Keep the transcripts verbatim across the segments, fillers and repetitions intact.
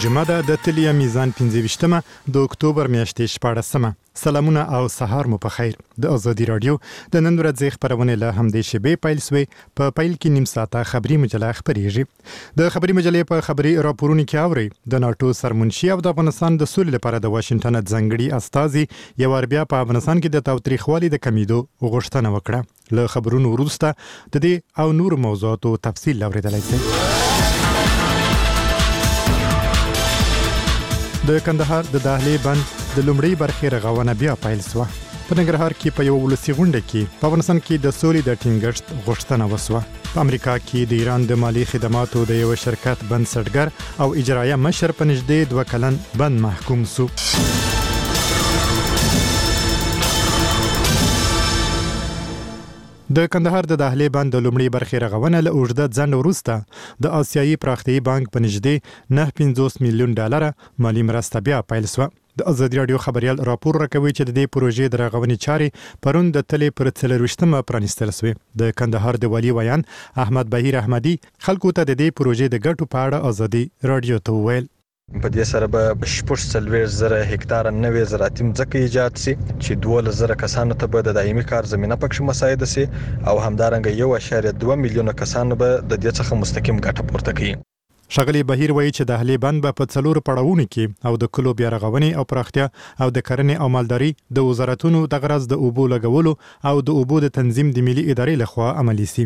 جمعه ده د تلیا میزان پنځه ویشتمه د اکتوبر میاشتې شپاړسمه. سلامونه او سهار مو په خیر. د ازادي رادیو د نن ورځې خبرونه له همدې شیبې پیل سوې. په پیل کې نیم ساعته خبري مجله خبريږي. د خبري مجلې په خبري راپورونو کې اوري د ناتو سرمنشي او د افغانستان د سولې لپاره د واشنگټن ځنګړي استازي یو ور بیا په افغانستان کې د تاوتریخوالي د کمیدو غوښتنه وکړه. له خبرونو وروسته د دې او نور موضوعاتو تفصیل اوریدلای شئ. د کندهار د دهلې بند د لومړۍ برخې رغونه بیا پیل شوه. په ننګرهار کې په یو ولسي غونډه کې په افغانستان کې د سولې د ټینګښت غوښتنه وشوه. په امریکا کې د ایران د مالی خدماتو د یو شرکت بنسټګر او اجرایه مشر په نږدې دوه کلن بند محکوم شو. د کندهار د دهلې بند د لومړۍ برخې رغونه له اوږده ځنډ وروسته د آسیایي پراختیایي بانک په نږدې نه پنځوس میلیون ډالر مالی مرسته بیا پیل شوه. د ازادي رادیو خبريال راپور راکوي چې د دې پروژې د رغونې چارې پرون د تلې پر څلرویشتمه پرانیستل شوې. د کندهار د والي ویان احمد بهیر احمدي خلکو ته د دې پروژې د ګټو په اړه ازادي رادیو ته وویل. په دې سره به شپږ څلوېښت زره هکتار نوې زراعتي ځمکې ایجاد شي چې دوه زره کسانو ته به د دایمي کار زمينه پکښ مساعده شي او همدارنګه یو اعشاریه دوه میلیونه کسانو به د دې څخه مستقیم ګټه پورته کوي. ښاغلي بهیر وایي چې د دهلې بند به په څلورو پړاوونو کې او د کلو بیا رغونې او پراختیا او د کرنې او مالداري د وزارتونو د غرض د اوبو لګولو او د اوبو د تنظیم د ملي ادارې لخوا عملي شي.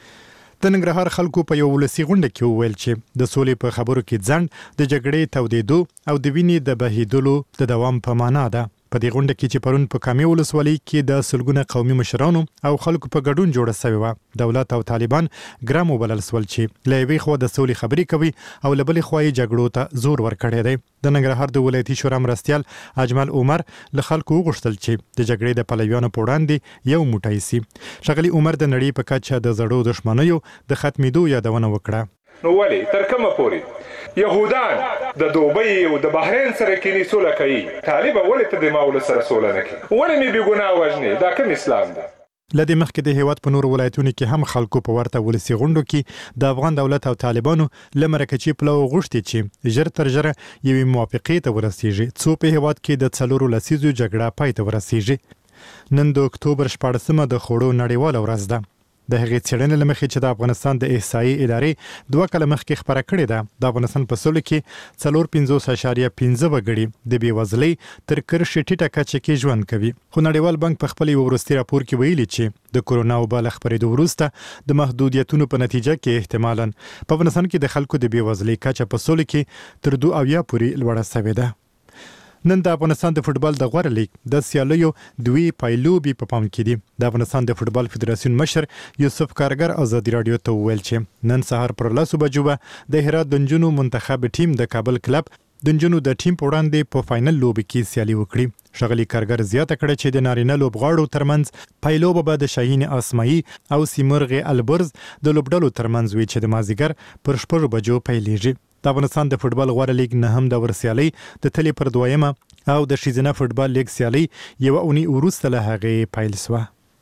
د ننګرهار خلکو په یو ولسي غونډه کې وویل چې د سولې په خبرو کې ځنډ د جګړې تودېدو او د وینې د بهیدلو د دوام په معنا ده. په دې غونډه کې چې پرون په کامې ولسوالۍ کې د سلګونه قومي مشرانو او خلکو په ګډون جوړه شوې وه. دولت او طالبان ګرام وبلل سول چې له یوې خوا د سولې خبرې کوي او له بلې خوا یې جګړو ته زور ورکړی دی. د ننګرهار د ولایتي شورا مرستیال اجمل عمر له خلکو وغوښتل چې د جګړې د پلویانو په وړاندې یو موټی شي. ښاغلي عمر د نړۍ په کچه د زړو دښمنیو د ختمېدو یادونه وکړه. نو ولی تر کومه پورې يهودان د دوبۍ او د بحرین سره کې سوله کوي؟ طالب ولې ته د ماول سره سوله نه کوي؟ ولې مې بې ګناه وژني؟ دا کوم اسلام دی؟ لدې مخکې د هیواد په نور ولایتونو کې هم خلکو په ورته ولسي غونډو کې د افغان دولت او طالبانو لمرکچې پلو غوښتي چې ژر تر ژره یوې موافقې ته ورسیږي څو په هیواد کې د څلورو لسیزو جګړه پای ته ورسیږي. نن د اکتوبر شپاړسمه د خوړو نړیواله ورځ ده. د هغې څېړنې له مخې چې د افغانستان د احصایې ادارې دوه کاله مخکې خپره کړې ده د افغانستان په سولې کې څلور پنځوس اعشاریه پنځه وګړي د بېوزلۍ تر کرښې ټیټه کچه کې ژوند کوي. خو نړیوال بانک په خپل یو وروستي راپور کې ویلي چې د کورونا وبا له خپرېدو وروسته د محدودیتونو په نتیجه کې احتمالاً په افغانستان کې د خلکو د بېوزلۍ کچه په سولې کې تر دوه اویا پورې لوړه شوې ده. نن د افغانستان د فوټبال د غوره لیګ د سیالیو دوی پایلوبي په پام کې دي. د افغانستان د فوټبال فدراسیون مشر یوسف کارګر ازادي رادیو ته وویل چې نن سهار پر لسو بجو به د هرات د نجونو منتخب ټیم د کابل کلب د نجونو د ټیم په وړاندې په فاینل لوبي کې سیالي وکړي. ښاغلي کارګر زیاته کړه چې د نارینه لوبغاړو ترمنځ پایلوبه به د شاهین اسماعي او سیمرغ البرز د لوبډلو ترمنځ وي چې د مازیګر پر شپږو بجو پیلېږي. د افغانستان د فوټبال غوره لیګ نه هم د ورسیالۍ د تلې پر دویمه او د ښځینه فوټبال لیګ سیالۍ یوه اونۍ وروسته له هغې پیل شوه.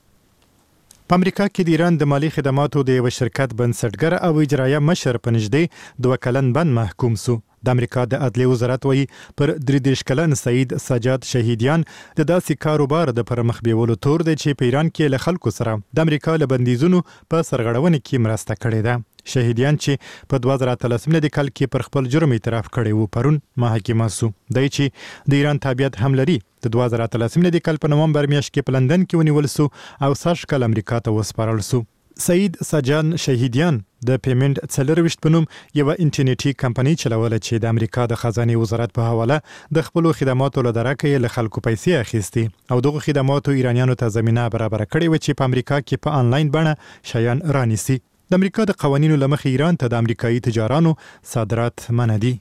په امریکا کې د ایران د مالی خدماتو د یو شرکت بنسټګر او اجرایه مشر په نږدې دوه کلن بند محکوم شو. د امریکا د عدلیې وزارت وایي پر درې دېرش کلن سعید سجاد شهیدیان د داسې کاروبار د پرمخ بیولو تور دی چې په ایران کې له خلکو سره د امریکا له بندیزونو په سرغړونې کې مرسته کړې ده. شهیدیان چې په دوه زره اتلسم کال کې پر خپل جرم اعتراف کړی وو پرون محاکمه شو. دی چې د ایران تابعیت هم لري د دوه زره اتلسم کال په نومبر میاشت کې په لندن کې ونیول شو او سږ کال امریکا ته وسپارل شو. سعید سجان شهیدیان د پیمنټ څلرویشت په نوم یوه انټرنیټي کمپنۍ چلوله چې د امریکا د خزانې وزارت په حواله د خپلو خدماتو له درکه یې له خلکو پیسې اخیستې او دغه خدماتو ایرانیانو ته زمینه برابره کړې وه چې په امریکا کې په آنلاین بڼه شیان رانیسي. د امریکا د قوانینو له مخې ایران ته د امریکایي تجارانو صادرات منع دي.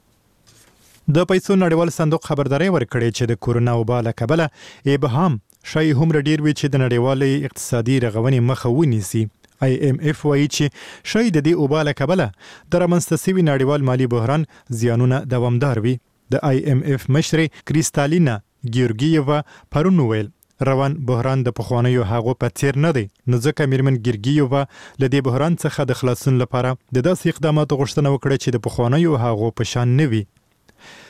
د پیسو نړیوال صندوق خبرداری ورکړې چې د کورونا وبا له کبله ابهام شایي هومره ډیر وي چې د نړیوالې اقتصادي رغونې مخه ونیسي. آی ایم ایف وایي چې شایي د دې وبا له کبله د رامنځته شوي نړیوال مالي بحران زیانونه دوامدار وي. د آی ایم ایف مشرې کریستالینا ګیورګییووا پرون وویل روان بحران د پخوانیو هغو په څیر نه دی، نو ځکه میرمن ګیورګییووا له دې بحران څخه د خلاصون لپاره د داسې اقداماتو غوښتنه وکړه چې د پخوانیو هغو په شان نه وي.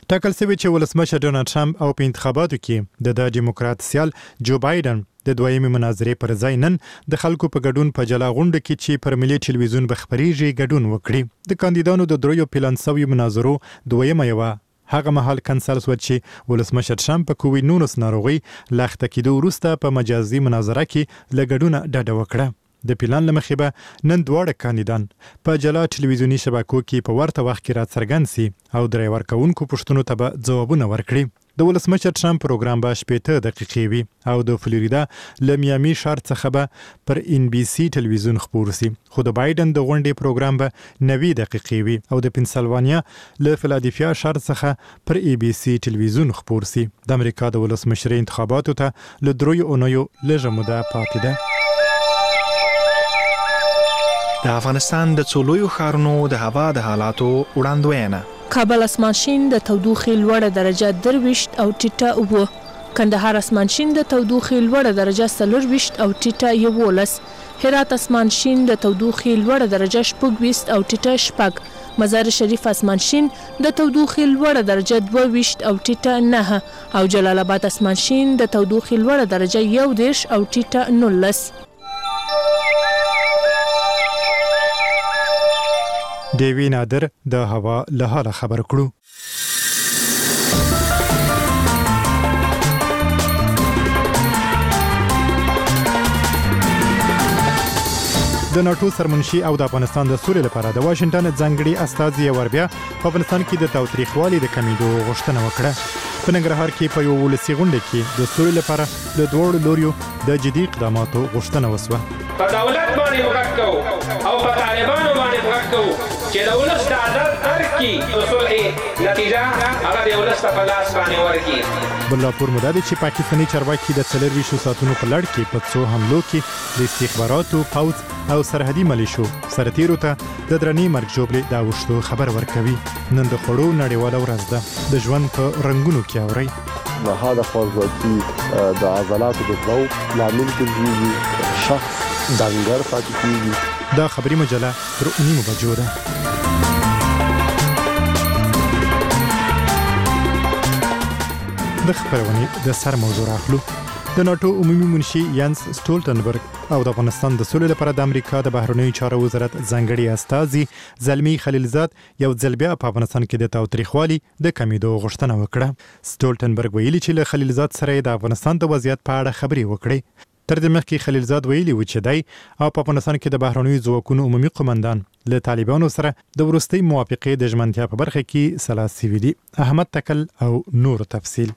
ټاکل شوی چې ولسمشر ډونالد ټرمپ او په انتخاباتو کې د د ډیموکرات سیال جو بایدن د دویمې مناظرې پر ځای نن د خلکو په ګډون په جلا غونډه کې چې پر ملي ټلویزیون بخبريږي ګډون وکړي د کاندیدانو د دریو پلان سوي مناظرو دویمه یوه هغه مهال کنسل شو چې ولسمشر ټرمپ په کووډ نولس ناروغي لاخته کېدو وروسته په مجازي مناظره کې لګډونه ډډه وکړه د پلان لمخې به نن دواړه کاندیدان په جلا ټلویزیونی شبکو کې په ورته وخت کې راڅرګند سي او درې ورکوونکو پوښتنو ته به ځوابونه ورکړي د ولسمشر ټرمپ پروګرام به شپږ دقیقې وي او د فلوریدا له میامي ښار څخه به پر ان بي سي ټلویزیون خبر سي خو د بایدن د غونډې پروګرام به نوي دقیقې وي او د پنسلوانیا له فلادلفیا ښار څخه پر اي بي سي ټلویزیون خبر سي د امریکا د ولسمشر انتخاباتو ته له دریو اونیو لږه موده پاتې ده د افغانستان د څولویو ښارونو د هوا د حالاتو وړاندوینه کابل اسمان شین د تودوخې لوړه درجه درويشت او ټیټه اوه کندهار اسمان شین د تودوخې لوړه درجه څلورويشت او ټیټه یولس هرات اسمان شین د تودوخې لوړه درجه شپږويشت او ټیټه شپږ مزار شریف اسمان شین د تودوخې لوړه درجه دوه او ټیټه نه او جلال آباد اسمان شین د تودوخې لوړه درجه یو دیرش او ټیټه نولس دیوی نادر د هوا له حاله خبر کړو د ناتو سرمنشي او د افغانستان د سولې لپاره د واشنگټن ځانګړي استازي وربیا په افغانستان کې د تاوتریخوالي د کمیدو غوښتنه وکړه په ننګرهار کې په یو ولسي غونډه کې د سولې لپاره د دوړو لوريو د جدي اقداماتو غوښتنه وسوه په دولت باندې وکړو او په طالبانو باندې وکړو چې د ولس د عدالت ترکي د صلح نتیجه هغه د ولس په لاس باندې ورکی بلراپور مدد چې پاکستاني چارواکي د څلورويشت ساعتونو په لړ کې په څو حملو کې د استخباراتو پوځ او سرحدي ملیشو سرتیرو ته د درنې مرګ جوړې دا وشتو خبر ورکوي نن د خړو نړیواله ورځ ده د ژوند په رنگونو کې اوري نهاد خوځوي د عضلاتو د ضعف لامل کېږي شخص دنګر پاتې کېږي دا خبري مجله تر نیمو بجو ده د خبرونې د سر موضوع راخلو د ناتو عمومي منشي یانس سټولټنبرګ او د افغانستان د سولې لپاره د امریکا د بهرنیو چارو وزارت ځانګړي استازي زلمی خلیلزاد یو ځل بیا په افغانستان کې د تاوتریخوالي د کمیدو غوښتنه وکړه سټولټنبرګ ویلي چې له خلیلزاد سره د افغانستان د وضعیت په اړه خبرې وکړي تر دې مخکې خلیلزاد ویلي و چې دی او په افغانستان کې د بهرنیو ځواکونو عمومي قومندان له طالبانو سره د ورستۍ موافقې د ژمنتیا په برخه کې سلاسي ویلي احمد تکل او نور تفصیل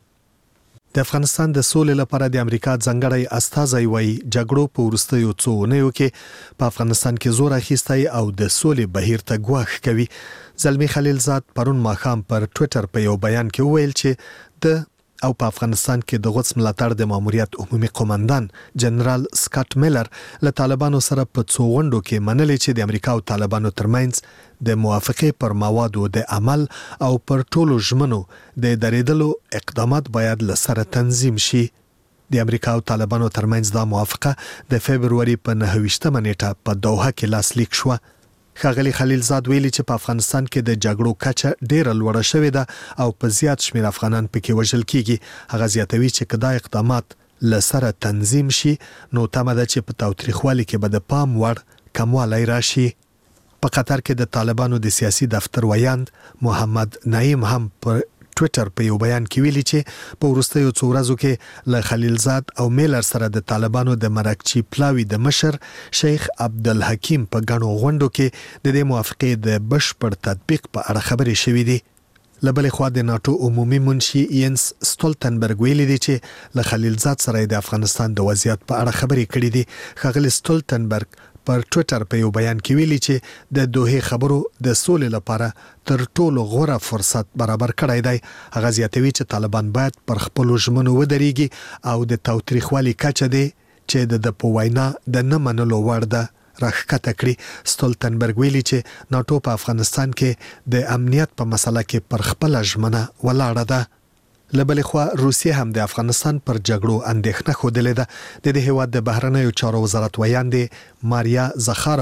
د افغانستان د سولې لپاره د امریکا ځانګړی استازی وایي جګړو په ورستیو څو اونیو کې په افغانستان کې زور اخیستی او د سولې بهیر ته ګواښ کوي زلمی خلیلزاد پرون ماښام پر ټوئیټر په یو بیان کې وویل چې د او په افغانستان کې د غوڅ ملاتړ د ماموریت عمومي قومندان جنرال سکاټ میلر له طالبانو سره په څو غونډو کې منلې چې د امریکا او طالبانو ترمنځ د موافقې پر موادو د عمل او پر ټولو ژمنو د درېدلو اقدامات باید لسره تنظیم شي د امریکا او طالبانو ترمنځ دا موافقه د فبرवरी په نهه ویشتمه نیټه په دوحه کې لاسلیک شوه خاغلی خلیلزاد ویلي چې په افغانستان کې د جګړو کچه ډیره لوړه شوې ده او په زیات شمېر افغانان پکې وژل کیږي هغه زیاتوي چې کدا اقدامات لسره تنظیم شي نو تمه ده چې په تاوتریخوالي کې به د پام وړ کموالی راشي په قطر کې د طالبانو د سیاسي دفتر ویاند محمد نعیم هم پر ټوئیټر په یو بیان کې ویلي چې په ورستیو څو ورځو کې له خلیلزاد او میلر سره د طالبانو د مرکچی پلاوی د مشر شیخ عبدالحکیم په غنو غونډو کې د دې موافقې د بشپړ تطبیق په اړه خبرې شوې دي لبلې خوا د ناتو عمومي منشي یانس سټولټنبرګ ویلي دی چې له خلیلزاد سره د افغانستان د وضعیت په اړه خبرې کړې دي خاغلی سټولټنبرګ پر ټوئیټر په یو بیان کې ویلي چې د دوه خبرو د سولې لپاره تر ټولو غوره فرصت برابر کړی دی هغه زیاتوي چې طالبان باید پر خپل ژمنو ودرېږي او د تاوتریخوالي کچه دی چې د په وینا د نه منلو وړ ده راښکته کړي سټولټنبرګ ویلي چې ناتو په افغانستان کې د امنیت په مسله کې پر خپل ژمنه ولاړه ده لبلې خوا روسیه هم د افغانستان پر جګړو اندېښنه خوده لیده د دې هیواد د بهرنیو چارو وزارت ویاندې ماریا زخارova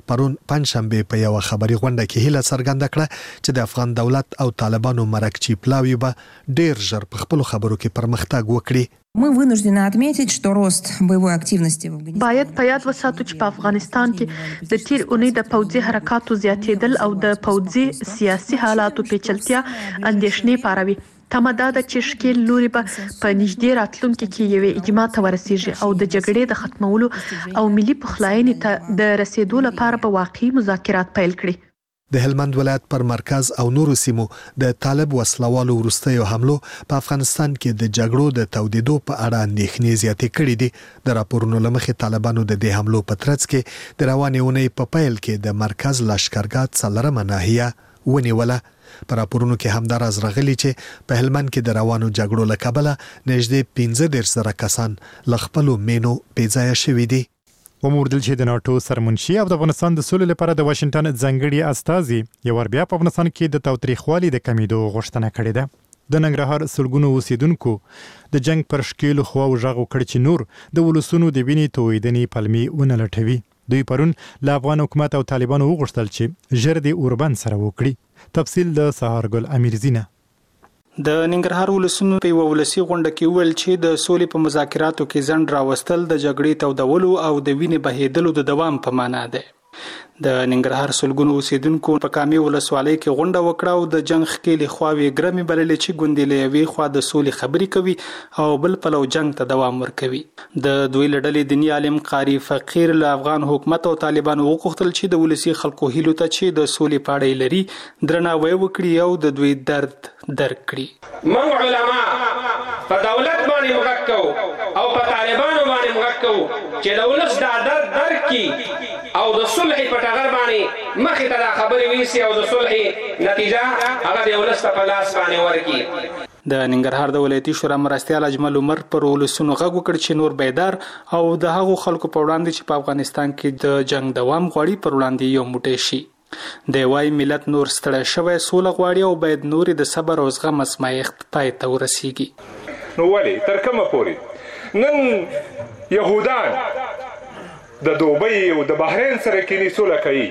پرون پنځشنبه په یو خبري غونډه کې هیله څرګنده کړه چې د افغان دولت او طالبانو مرکچی پلاوی به ډیر ژر په خپل خبرو کې پرمختګ وکړي. Мы вынуждены отметить, что рост боевой активности в Афганистане. باید په یاد وساتو چې په افغانستان کې د تیر اونۍ د پوځي حرکاتو زیاتېدل او د پوځي سیاسي حالاتو پیچلتیا اندېښنې پاروي. تمه دا ده چې ښکېل لوري به په نږدې راتلونکي کې یوې اجماع ته ورسیږي او د جګړې د ختمولو او ملي پخلاینې ته د رسیدو لپاره به واقعي مذاکرات پیل کړي. د هلمند ولایت پر مرکز او نورو سیمو د طالب وسلوالو وروستیو حملو په افغانستان کې د جګړو د تودېدو په اړه اندېښنې زیاتې کړې دي. د راپورونو له مخې طالبانو د دې حملو په ترڅ کې د روانې اونۍ په پیل کې د مرکز لښکرګاه څلورمه ناحیه ونیوله. په راپورونو کې هم دا راز راغلی چې په هلمند کې د روانو جګړو له کبله نږدې پنځه دېرش زره کسان له خپلو مینو بېځایه شوي دي. وموردل چې د ناتو سرمنشي او د افغانستان د سولې لپاره د واشنگټن ځانګړي استازي یو ور بیا په افغانستان کې د تاوتریخوالي د کمیدو غوښتنه کړې ده. د ننګرهار سلګونو اوسیدونکو د جنگ پر شکیلو خوا وژغ وکړ چې نور د ولسونو د وینې تویدنې پلمې ونه لټوي. دوی پرون له افغان حکومت او طالبانو وغوښتل چې ژر د اوربند سره وکړي. تفصیل د سهارګل امیرزینه. د ننګرهار ولسونو په یو ولسی غونډه کې ویل چې د سولې په مذاکراتو کې ځنډ راوستل د جګړې تودولو او د وینې بهیدلو د دوام په معنا ده. د ننګرهار سلګونو اوسیدونکو په کامي ولسوالۍ کې غونډه وکړه او د جنگ خکېلې خواوې ګرمې بللې چې ګوندې له یوې خوا د سولې خبرې کوي او بل پلو جنگ ته دوام ورکوي. د دوی لړلې دیني عالم قاری فقیر له افغان حکومت او طالبانو وغوښتل چې د ولسی خلکو هیلو ته چې د سولې پاړې لري درناوی وکړي او د دوی درد درک کړي. موږ علما په دولت باندې وغږ او په طالبانو باندې وغږ چې د ولس د درد درک کړي او د صلح په ټغر باندې مخې ته دا خبرې ویسي او د صلح نتیجه هغه د ولس په لاس باندې ورکړي. د ننګرهار د ولایتي شورا مرستیال اجمل عمر پر ولسونو غږ وکړ چې نور بیدار او د هغو خلکو په وړاندې چې په افغانستان کې د جنگ دوام غواړي پر وړاندې یو موټی شي. د وای ملت نور ستړی شوی سوله غواړي او باید نور د صبر او زغم ازمایښت پای ته ورسیږي. نو ولی تر کومه پورې نن يهودان د دوبۍ او د بحرین سره کینی سوله کوي؟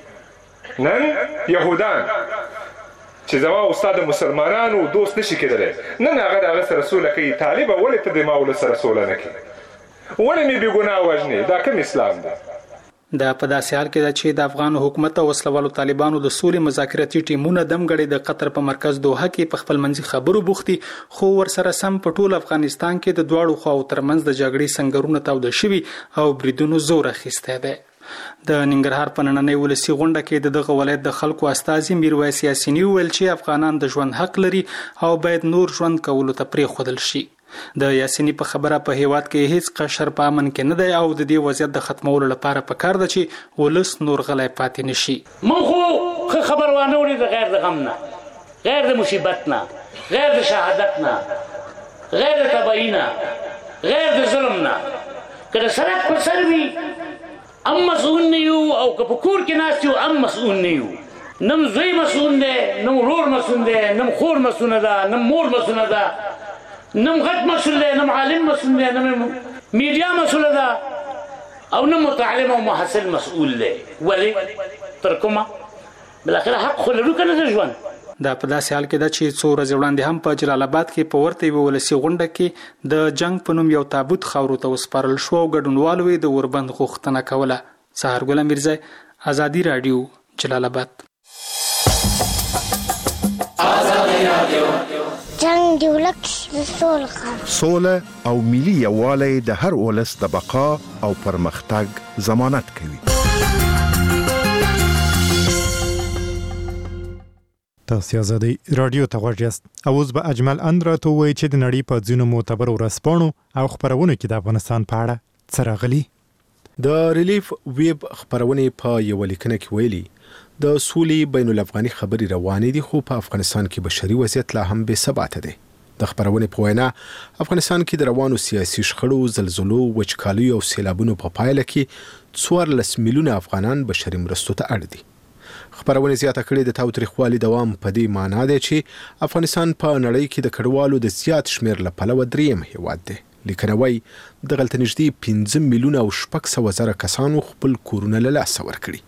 نن يهودان چې زما استاد مسلمانانو دوست نشي کېدلی نن هغه د هغه سره سوله کوي. طالب ولې ته د ما ول سره سوله نه کوي؟ ولې مې بې ګناه وژنې؟ دا کوم اسلام دی؟ دا په داسې حال کې ده چې د افغان حکومت او وسلوالو طالبانو د سولې مذاکراتي ټیمونه دمګړې د قطر په مرکز دوحه کې په خپل منځي خبرو بوختي خو ورسره سم په ټول افغانستان کې د دواړو خواو ترمنځ د جګړې سنگرونه تاوده شوي او بریدونو زور اخیستی دی. د ننګرهار په نننۍ ولسي غونډه کې دغه ولایت د خلکو استازي میرویس یاسیني ویل چې افغانان د ژوند حق لري او باید نور ژوند کولو ته پرېښودل شي. د یاسینی په خبره په هیواد کې هیڅ قشر په امن کې نه دی او د دې وضعیت د ختمولو لپاره پکار ده چې ولس نور غلی پاتې نشي. من خو خبر وانه ولید غیر د غم نه، غیر د مصیبت نه، غیر د شهادت نه، غیر د تبعی نه، غیر د ظلم نه. که د سړک په سر وي ام مسؤول نه یو او که په کور کې ناست یو ام مسؤول نه یو. نم زوی مسؤول دی، نم ورور مسؤول دی، نم خور مسؤول ده، نم مور مسؤول ده، نم غټ مسؤول دی، نم عالم مسؤول دی، نم میډیا مسؤول ده او نم متعلم او محصل مسؤول دی. ولی تر کومه بالاخره حق خو لرو کنه د ژوند. دا په داسې حال کې ده چې څو ورځې وړاندې هم په جلال آباد کې په ورته یوه ولسي غونډه کې د جنگ په نوم یو تابوت خاورو ته وسپارل شو او ګډونوالو یې د اوربند غوښتنه کوله. سهارګل امیرزی، ازادي راډیو، جلال آباد. جنگ دی ولک سوله سوله او ملي یووالی د هر ولس د بقا او پرمختګ ضمانت کوي. تاسو ازادي رادیو ته غوږ یاست. اوس به اجمل اندرا ته وایي چې د نړۍ په ځینو معتبرو ورځپاڼو او خبرونو کې د افغانستان په اړه څه راغلي. د ریلیف ویب خبرونه په یو لیکنه کې ویلي د سولې بین الافغاني خبري روانې دي خو په افغانستان کې بشري وضعیت لا هم بې ثباته دی. د خبرونه په وینا افغانستان کې د روانو سیاسي شخړو، زلزلو، وچکالیو او سیلابونو په پایله کې څوارلس میلیونه افغانان بشري مرستو ته اړ دي. خبرونه زیاته کړې د تاوتریخوالي دوام په دې معنی دی چې افغانستان په نړۍ کې د کډوالو د زیات شمیر له پلوه دریم هیواد دی. لیکنه وايي دغلته نږدې پنځه میلیونه او شپږ سوه زره کسانو خپل کورونه له لاسه ورکړي.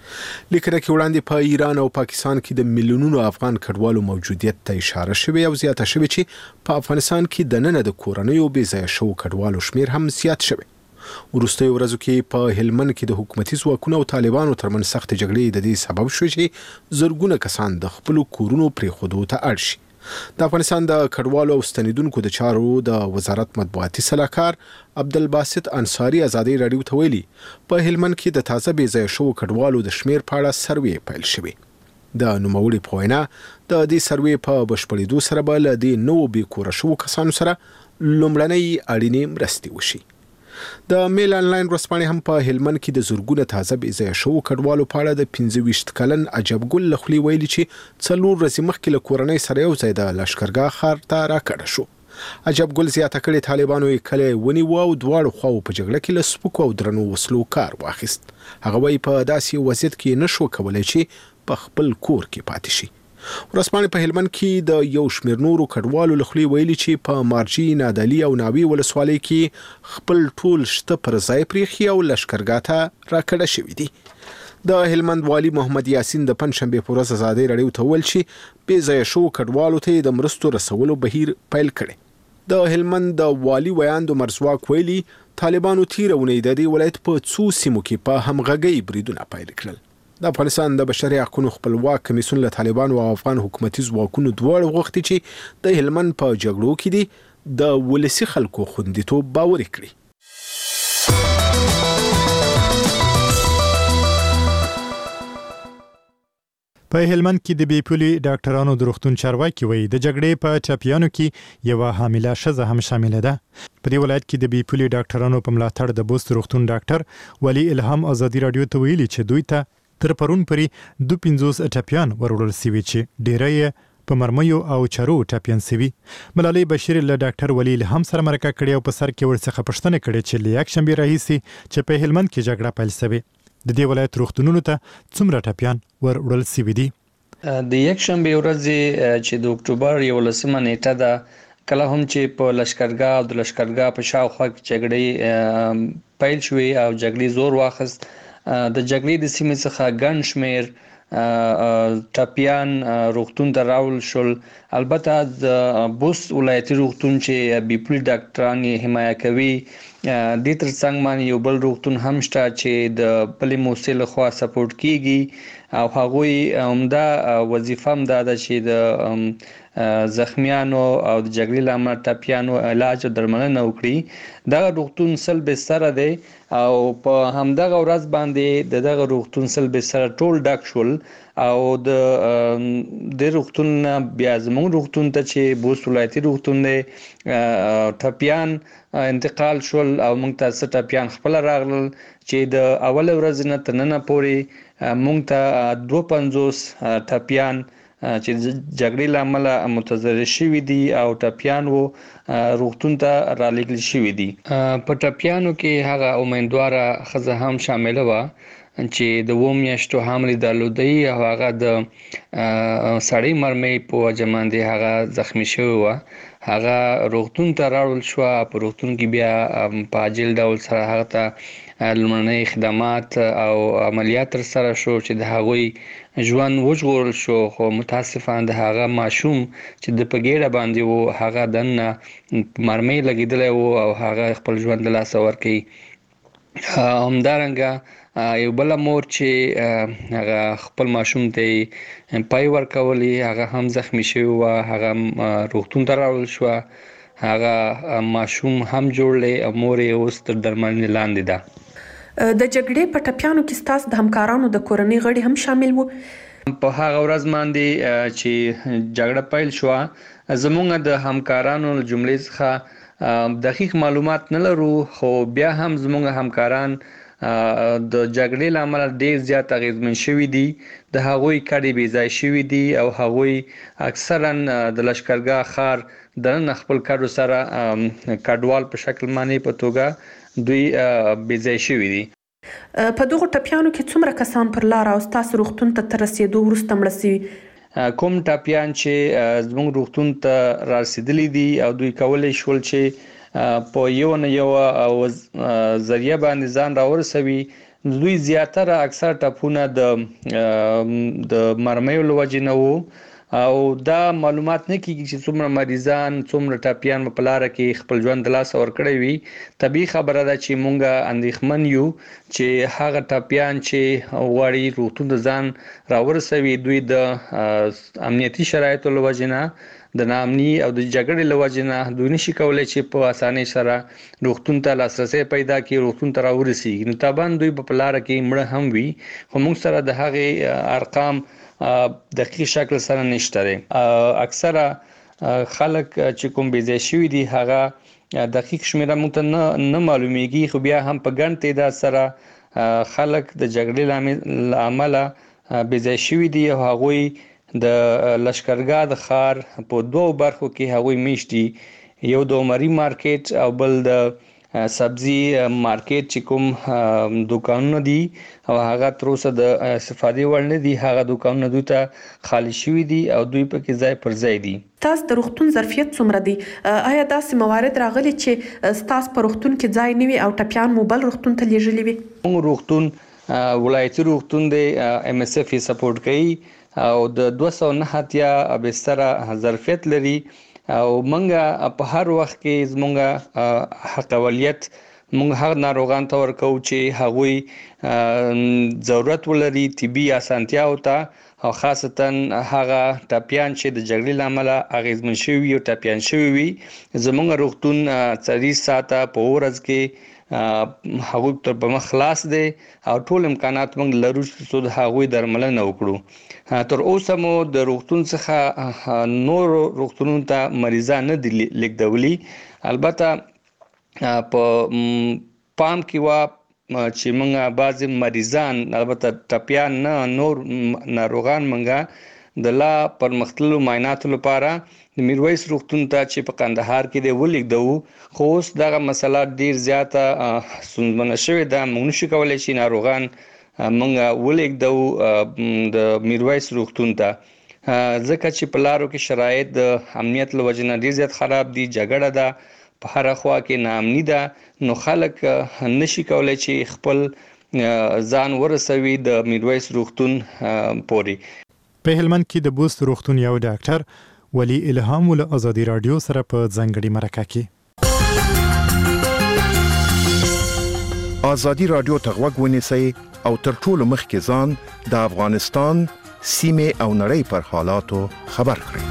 لیکنه کې وړاندې په ایران او پاکستان کې د میلیونونو افغان کډوالو موجودیت ته اشاره شوې او زیاته شوې چې په افغانستان کې د نن د کورنیو بې ځایه شوو کډوالو شمیر هم زیات شوی. وروستیو ورځو کې په هلمند کې د حکومتي ځواکونو او طالبانو ترمنځ سخت جګړې د دې سبب شوې چې زرګونه کسان د خپل کورونو پرېښودو ته اړ شي. د افغانستان د کډوالو او ستنیدونکو د چارو د وزارت مطبوعاتي سلاکار عبدالباسط انصاری ازادي رادیو ته ویلي په هلمند کې د تازه بې ځایه شوو کډوالو د شمیر په اړه سروې پیل شوی. د نوموړي په وینا د دې سروې په بشپړېدو سره به له دې نوو بې کوره شوو کسانو سره لومړنۍ اړینې مرستې وشي. د میل انلاین ورځپاڼې هم په هلمند کې د زرګونه تازه بې ځایه شوو کډوالو په اړه د پنځه ویشت کلن عجب ګل له خولې ویلي چې څلور ورځې مخکې له کورنۍ سره یو ځای د لښکرګاه ښار ته راکډه شو. عجب ګل زیاته کړې طالبانو یې کلی ونیوه او دواړو خواو په جګړه کې له سپکو او درنو وسلو کار واخیست. هغه وایي په داسې وضعیت کې نه شو کولی چې په خپل کور کې پاتې شي. ورځپاڼې په هلمند کې د یو شمېر نورو کډوالو له خولې ویلي چې په مارجې، نادعلي او ناوې ولسوالۍ کې خپل ټول شته پر ځای پرېښي او لښکرګاه ته راکډه شوي دي. د هلمند والي محمد یاسین د پنجشنبې په ورځ ازادي رادیو ته وویل چې بې ځایه شوو کډوالو ته د مرستو رسولو بهیر پیل کړی. د هلمند د والي ویاند مرزواک ویلي طالبانو تیره اونۍ د دې ولایت په څو سیمو کې په همغږۍ بریدونه پیل کړل. د افغانستان د بشري حقوقو خپلواک کمیسیون له طالبانو او افغان حکومتي ځواکونو دواړو غوښتي چې د هلمند په جګړو کې دي د ولسي خلکو خوندیتوب باوري کړي. په هلمند کې د بیپولي ډاکټرانو د روغتون چارواکي وایي د جګړې په ټاپیانو کې یوه حامله ښځه هم شامله ده. په دې ولایت کې د بیپولي ډاکټرانو په ملاتړ د بوست روغتون ډاکټر ولی الهام ازادي رادیو ته ویلي چې دوی ته تر پرون پورې دوه پنځوس ټاپیان وروړل شوي چې ډیری یې په مرمیو او چارو ټاپیان شوي. ملالۍ بشیر له ډاکټر ولی الهام سره مرکه کړې او په سر کې ورڅخه پوښتنه کړې چې له یکشنبې راهیسې چې په هلمند کې جګړه پیل شوې د دې ولایت روغتونونو ته څومره ټاپیان وروړل شوي دي. د یکشنبې ورځ چې د اکتوبر یولسمه نیټه ده کله هم چې په لښکرګاه او د لښکرګاه په شاوخوا کې جګړې پیل شوې او جګړې زور واخیست. د جګړې د سیمې څخه ګڼ شمېر ټاپیان روغتون ته راوړل شول. البته د بوست ولایتي روغتون چې بیپولي ډاکټران یې حمایه کوي دې ترڅنګ باندې یو بل روغتون هم شته چې د بلې موسسې لخوا سپورټ کیږي او هغوی همدا وظیفه هم دا ده چې د زخمیانو او د جګړې له امله ټاپیانو علاج او درملنه وکړي. دغه روغتون سل بستره دی او په همدغه ورځ باندې د دغه روغتون سل بستره ټول ډک شول او د د روغتون بیا زموږ روغتون ته چې بوست ولایتي روغتون دی ټاپیان انتقال شول او موږ ته څه ټاپیان خپل راغلل چې د اول ورځ نه تر ننه پورې موږ ته دوه پنځوس ټاپیان چې جګړې له امله متضرر شوي دي او ټاپیان وو روغتون ته رالېږل شوي دي. په ټاپیانو کې هغه امیندواره ښځه هم شامله وه چې د اووه میاشتو حمل یې درلودی او هغه د سړی مرمۍ په وجه باندې هغه زخمی شوې وه. هغه روغتون ته راوړل شوه. په روغتون کې بیا په عاجل ډول سره هغه ته لومړني خدمات او عملیات ترسره شو چې د هغوی ژوند وژغورل شو. خو متاسفانه د هغه ماشوم چې د په ګېډه باندې و هغه دننه مرمۍ لګېدلی و او هغه خپل ژوند له لاسه ورکوي. همدارنګه یو بله مور چې هغه خپل ماشوم ته پای ورکولی هغه هم زخمی شوی و. هغه روغتون ته راوړل شوه. هغه ماشوم هم جوړلی او مور یې اوس تر درملنې لاندې ده. د جګړې په ټاپیانو کې ستاسو د همکارانو د کورنۍ غړي هم شامل وو. په هغه ورځ باندې چې جګړه پیل شوه زموږ د همکارانو له جملې څخه دقیق معلومات نه لرو خو بیا هم زموږ همکاران د جګړې له امله ډېر زیات اغېزمن شوي دي. د هغوی کډې بې ځای شوي دي او هغوی اکثرا د لښکرګاه ښار دننه خپل کډو سره کډوال په شکل باندې په توګه دوی بې ځای شوي دي. په دغو ټاپیانو کې څومره کسان پر لاره او ستاسو روغتون ته تر رسېدو وروسته مړه شوي؟ کوم ټاپیان چې زموږ روغتون ته رارسېدلي دي او دوی کولی شول چې په یو نه یو ذریعه باندې ځان راورسوي دوی زیاتره اکثر ټاپونه د د مرمیو لوجنه وو او دا معلومات نه کیږي چې څومره مریضان څومره ټاپیان په لار کې خپل ژوند د لاس ور کړی وي. طبيعي خبره ده چې مونږه اندېښمن یو چې هغه ټاپیان چې غواړي روغتون د ځان راورسوي دوی د امنیتي شرایطو لوجنه د نامني او د جګړې لوجنه دوی نشي کولای چې په اسانۍ سره روغتون ته لاسرسي پیدا کړي روغتون ته راورسیږي. نو طبعا دوی په لار کې مړه هم وي خو موږ سره د هغه ارقام دقیق شکل سره نشته لري. اکثره خلک چې کوم بيځای شوی دي هغه دقیق شمیره موږ ته نه معلومیږي خو بیا هم په ګڼ تعداد سره خلک د جګړې لامل بيځای شوی دي او هغه د لشکرګاه د خار په دوه برخو کې هغه میشتي یو د عمري مارکیټ او بل د سبزی مارکیټ چې کوم دکانونه دي او هغه تر اوسه د استفادې وړ نه دي هغه دکانونه دوی ته خالی شوي دي او دوی پکې ځای پر ځای دي. تاسو د روغتون ظرفیت څومره دي؟ آیا داسې موارد راغلي چې تاسو په روغتون کې ځای نه وي او ټپيان موبایل روغتون ته لیږلي وي؟ موږ روغتون ولایتي روغتون دی ام اس اف سپورټ کوي او د دوه سوه نه اتیا بستره ظرفیت لري او منګه په هر وخت کې زمونږه حق اولیت مونږ هغه ناروغان ته ورکو چې هغوی ضرورت ولري طبي اسانتیا او ته او خاصتا هغه ټاپیان چې د جګړې لامل اغیزمن شوي او ټاپیان شوي وي زمونږ روغتون څلور ساعته په ورځ کې هغه تر په خلاص دي او ټول امکانات موږ لرو چې هغه درملنه وکړو. تر اوسه مو د روغتون څخه نور روغتونونو ته مریضان نه دي لیږدولي. البته په پام کې وا چې موږ بعضی مریضان البته ټپيان نه نور ناروغان موږ د لا پرمختللو معایناتو لپاره د میرویس روغتون ته چې په کندهار کې دی ولیږدو خو اوس دغه مسله ډیر زیاته ستونزمنه شوې ده. موږ نشو کولی چې ناروغان موږ ولیږدو د میرویس روغتون ته ځکه چې په لارو کې شرایط د امنیت له وجې نه ډیر زیات خراب دي جګړه ده په هر خوا کې ناامني ده نو خلک نشي کولی چې خپل ځان ورسوي د میرویس روغتون پورې. په هلمند کې د بوست روغتون یو ډاکټر ولی الهام ول ازادي رادیو سره په ځنګړي مرکه کې ازادي رادیو ته غوږ ونیسئ او تر ټولو مخکې ځان د افغانستان سیمه او نړۍ پر حالاتو خبر کړئ.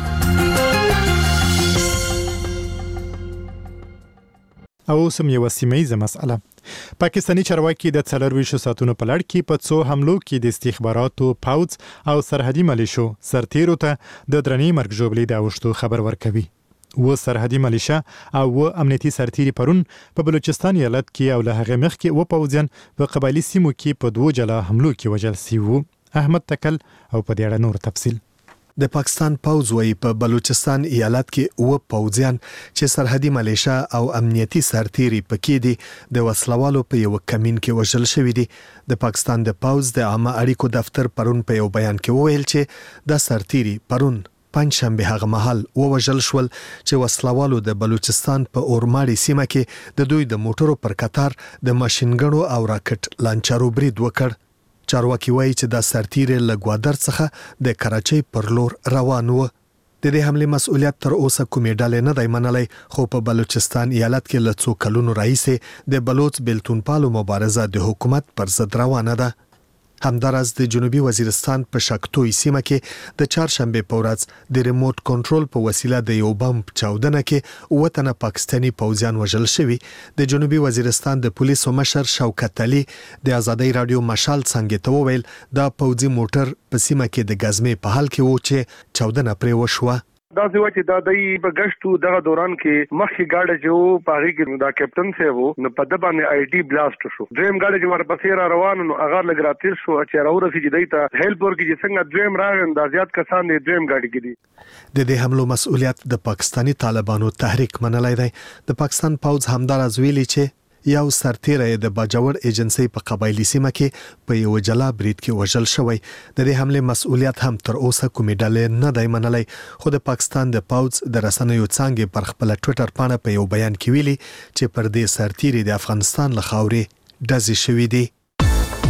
او سم یو سیمه‌ایزه مسأله پاکستانی چارواکي د څلورویشت ساعتونو په لړ کې په څو حملو کې د استخباراتو پوځ او سرحدي ملیشو سرتیرو ته د درنې مرګ ژوبلې د اوښتو خبر ورکوي. و سرحدي ملیشا او و امنیتي سرتیري پرون په بلوچستان ایالت کې او له هغه مخکې و پوځیان په قبایلی سیمو کې په دوه جلا حملو کې وژل شوي. احمد تکل او په دې اړه نور تفصیل. د پاکستان پوځ وی په بلوچستان ایالت کې و پوځیان چې سرحدي ملیشا او امنیتي سرتیري پکې دي د وسلوالو په یو کمین کې وژل شوی دي. د پاکستان د پوځ د عامه اړیکو دفتر پرون په یو بیان کې وویل چې د سرتیري پرون پنځشنبه هغه مهال ووژل شول چې وسلوالو د بلوچستان په اورماړي سیمه کې د دوی د موټرو پر کتار د ماشینګڼو او راکټ لانچرو برید وکړ. چارواکي وایي چې دا سرتیري له ګوادر څخه د کراچۍ پر لور روان و. د دې حمله مسؤلیت تر اوسه کومې ډلې نه دی منلای خو په بلوچستان ایالت کې له څو کلونو راهیسې د بلوچ بیلتون پالو مبارزه د حکومت پر ضد روانه ده. همدارس د جنوبي وزیرستان په شکتوی سیمه کې د چهارشنبه په ورځ د ریموټ کنټرول په وسیله د یو بم چاودنه کې وطن پاکستانی پوځیان وژل شوي. د جنوبي وزیرستان د پولیسو مشر شوکت علي د ازادي رادیو مشال څنګه ته وویل دا پوځي موټر په سیمه کې د غزمې په حال کې و چې چاودنه پرې وشوه. دا ځوه چې دا د په غشتو دغه دوران کې مخکې گاډه چې پاغي کې دا کیپټن سی وو نو په د باندې آی ټي بلاست شو. دریم گاډه چې ورپسې را روان نو هغه لګراتیر شو چې راورسي چې دایته هیلپ ورکړي چې څنګه دریم راغن دا زیات کسان د دریم گاډي کې دي. د دې حملو مسؤلیت د پاکستانی طالبانو تحریک منلای دی. د پاکستان پوځ همدارز ویلي چې یو سرتیری د باجوړ ایجنسی په قبایلی سیمه کې په یو جلا برید کې وژل شوی. د دې حمله مسؤلیت هم تر اوسه کومې ډلې نه دی منلای خو د پاکستان د پوځ د رسنیو څنګه پر خپل ټوئیټر باندې په یو بیان کې ویلي چې پر دې سرتیری د افغانستان له خاورې ډزې شوې دي.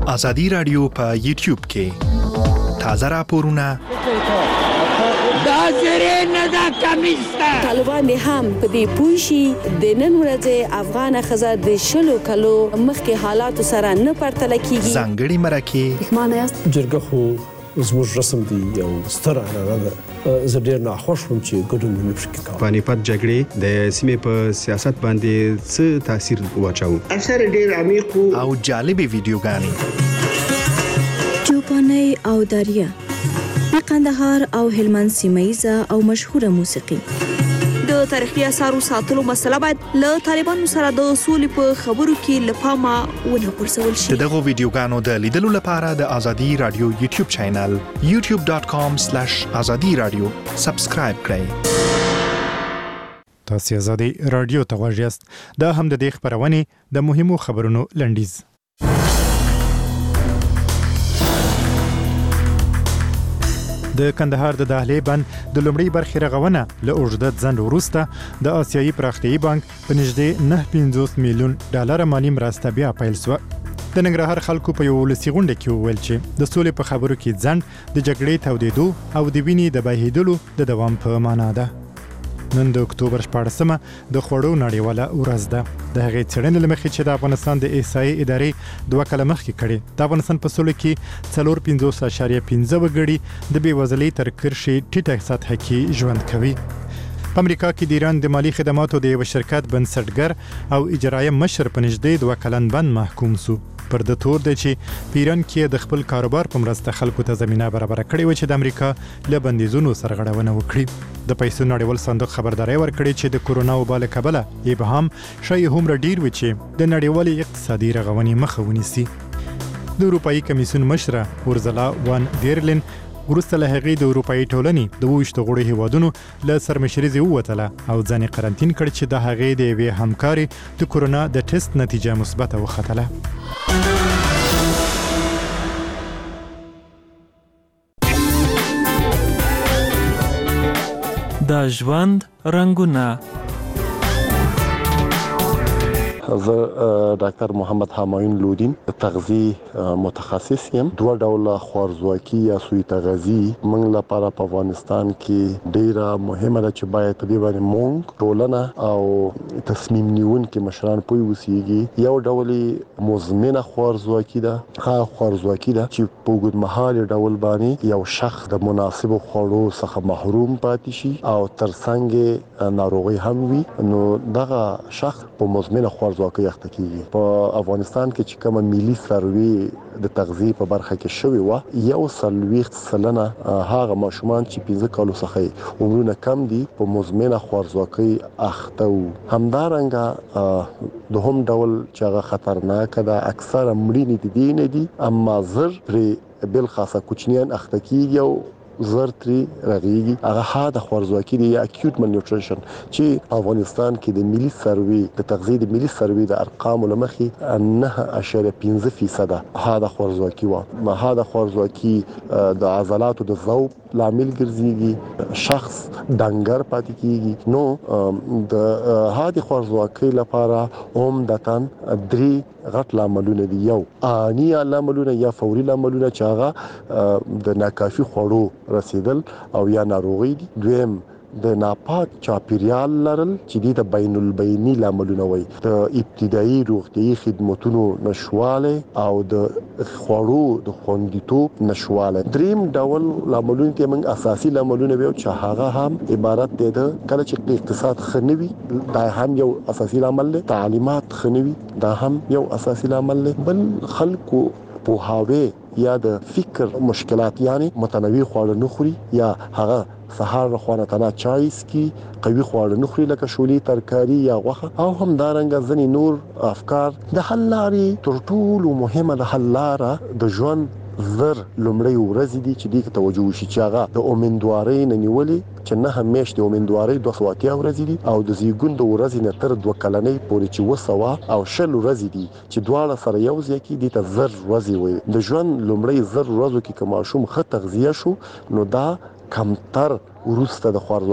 ازادي رادیو په یوټیوب کې تازه راپورونه دا زری نه دا کمیسته طالبان هم په دې پوښي د نن ورځې افغان خزر د شلو کلو مخکې حالات سره نه پرتل کیږي ځانګړي مرکه معنی است جرګه خو زموږ رسم دی او ستر عنعنه ده زه ډیر ناخوښ وم چې ګډون نه پکې کوم پانیپت جګړې د سیمې په سیاست باندې څه تاثیر واچاو اثر ډیر عمیق او جالبي ویډیوګانې چوپاني او دریا د قندهار او هلمند سیمایزه او مشهوره موسیقي د تاریخي اثارو ساتلو مسله باید له طالبانو سره د سولې په خبرو کې لپامه ونه غورځول شي. دغه ویډیوګانو د لیدلو لپاره د ازادي رادیو یوټیوب چینل یوټیوب ډاټ کام سلیش ازادي رادیو سبسکرایب کړئ. تاسو ازادي رادیو ته غواړئ دا هم د دې خبرونه د مهمو خبرونو لنډیز. د کندهار د دهلې بند د لومړی برخې رغونه له اوږده ځنډ وروسته د آسیایي پراختیایي بانک په نږدې نه پنځوس میلیون ډالر مالي مرسته بیا پیل شوه. د ننګرهار خلکو په یو ولسي غونډه کې وویل چې د سولې په خبرو کې ځنډ د جګړې تودېدو او د وینې د بهېدلو د دوام په معنا ده. نن د اکتوبر شپاړسمه د خوړو نړیواله ورځ ده. د هغې څېړنې له مخې چې د افغانستان د احصایې ادارې دوه کاله مخکې کړې د افغانستان په سولې کې څلور پنځوس اعشاریه پنځه وګړي د بېوزلۍ تر کرښې ټیټه سطحه کې ژوند کوي. په امریکا کې د ایران د مالي خدماتو د یو شرکت بنسټګر او اجرایه مشر په نږدې دوه کلن بند محکوم شو. پر د تور دی چې په ایران کې د خپل کاروبار په مرسته خلکو ته زمينه برابر کړې و چې د امریکا له بندیزونو سرغړونه وکړي. د پیسو نړیوال صندوق خبرداري ورکړي چې د کورونا وبا له کبله ابهام شای هم ډیر و چې د نړیوالې اقتصادي رغونې مخه ونیسي. د اروپאי کمیسیون مشره اورزلا وان دیرلین وروسته له هغې د اروپאי ټولنې د ویشت غړو هیوادونو له سرمشرۍ ووتله او ځان قرنټین کړ چې د هغې د یوې همکاري د کورونا د ټیسټ نتیجه مثبته وختله. د ژوند رنگونه. زه ډاکټر محمد حمایون لودین تغذیه متخصص یم. دوه ډوله خوارزواکي یا سوی تغذیه موږ لپاره په افغانستان کې ډیره مهمه ده چې باید په دې باندې موږ ټولنه او تصمیم نیونکي مشران پوي وسیږي. یو ډول مزمنه خوارزواکي ده، هغه خوارزواکي ده چې په اوږدمهاله ډول باندې یو شخص د مناسبو خوړو څخه محروم پاتې شي او ترڅنګ ناروغي هم وي، نو دغه شخص په مزمنه خوارزواکي اخته کیږي. په افغانستان کې چې کومه ملي سروې د تغذیه په برخه کې شوی و، یو سلويخت سلنه هغه ماشومان چې پنځه کالو څخه عمرونه کم دي په مزمنه خوارزواکي اخته وو. همدارنګه د هم ډول چې هغه خطرناک ده، اکثره مړینې دي نه دي، اما زر پر بل خاصه کوچنیان اخته کیږي او زر تری رغیږي. هغه حاده خوارزواکي دی یا اکیوټ مالنیوټریشن چې افغانستان کې د ملي سروې د تغذیه د ملي سروې د ارقام لمخې نه اعشاریه پنځه فیصد حاده خوارزواکي و. ما حاده خوارزواکي د عضلاتو د ذوب لامل ګرځيږي، شخص دنګر پاتې کیږي. نو د حاده خوارزواکي لپاره عمدتاً درې غټ لاملونه دي. یو اني لاملونه یا فوري لاملونه چې هغه د ناکافي خوړو رسیدل او یا ناروغي دي. دویم د ناپاک چاپیریال لرل چې د بین البینی لاملونه وي، د ابتدایي روغتيایي خدماتونو نشواله او د خوړو د خوندیتوب نشواله. دریم ډول لاملونه چې موږ اساسي لاملونه وي چې هغه هم عبارت دي د کله چې اقتصاد خنوي، دا هم یو اساسي لامل دی. تعلیمات خنوي، دا هم یو اساسي لامل دی. بل خلکو په هاوی یا د فکر مشکلات، یعنی متنوع خواړه نه خوري یا هغه سهار خوانه تنا چایس کی قوي خواړه نه خوري لکه شولې ترکاری یا غوښه، او هم دارنګ ځنی نور افکار. د حل لارې تر ټولو مهمه د حل لاره د ژوند زر لومړی ورځ دي چې دې توجه وشي چې هغه د اومندوارۍ نه نیولې چې نه همیش د اومندوارۍ دوه سوه اتیا ورځې دي او د زیږون د ورځې نه تر دوه کلنۍ پورې چې وسوه او شل ورځې دي چې دواړه سره یو ځای کې دي ته زر ورځې وي. د ژوند لومړی زر ورځو کې که ماشوم ښه تغذیه شو، نو دا کمتر وروسته د خوارزواکۍ